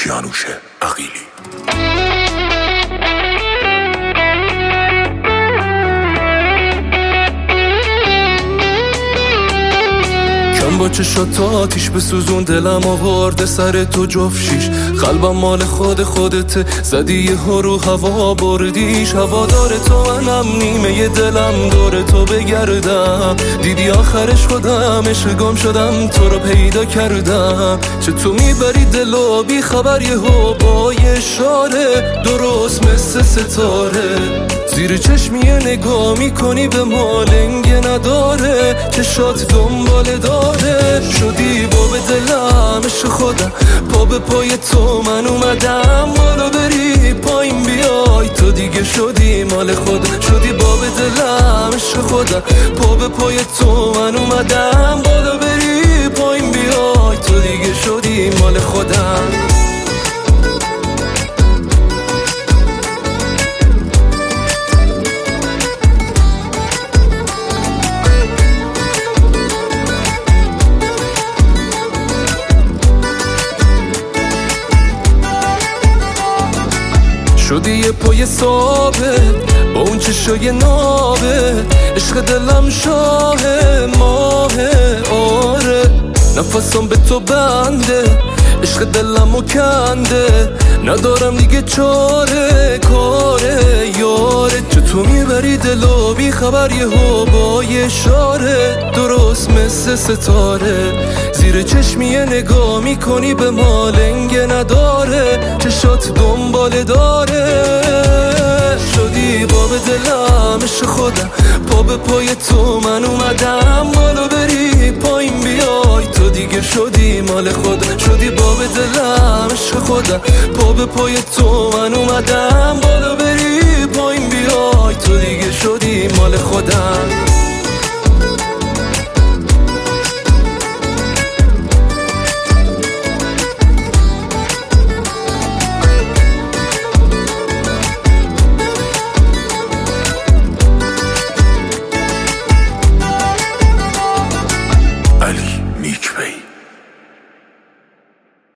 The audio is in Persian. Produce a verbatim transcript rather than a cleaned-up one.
کیانوش عقیلی. با چشات آتیش به سوزون دلم آورده سر تو جفشیش، قلبم مال خود خودته، زدی یه ها رو هوا بردیش. هوادار تو منم، نیمه دلم دور تو بگردم، دیدی آخرش خودم عشق گم شدم، تو رو پیدا کردم. چه تو میبری دلو بی خبر یه ها با یه اشاره، درست مثل ستاره زیر چشمیه نگاه میکنی به ما لنگه نداره، چشات دنبال داره. شدی باب دلم عشق خودم، پا به پای تو من اومدم، بالا بری پایین بیای تو دیگه شدی مال خودم. شدی باب دلم عشق خودم، پا به پای تو من اومدم، بالا بری پایین بیای تو دیگه شدی مال خودم. شدی یه پای ثابت با اون چشای نابه، عشق دلم شاه ماهه. آره نفسم به تو بنده، عشق دلمو کنده، ندارم دیگه چاره کاره یاره. چه تو میبری دلو بی خبر یه ها با یه اشاره، درست مثل ستاره زیر چشمیه نگاه میکنی به ما لنگه نداره، چشات دنبال داره. شدی باب دلم عشق خودم، پا به پای تو من اومدم، بالا بری پایین بیای تو دیگه شدی مال خودم. شدی باب دلم عشق خودم، پا به پای تو من اومدم، بالا بری پایین بیای تو دیگه شدی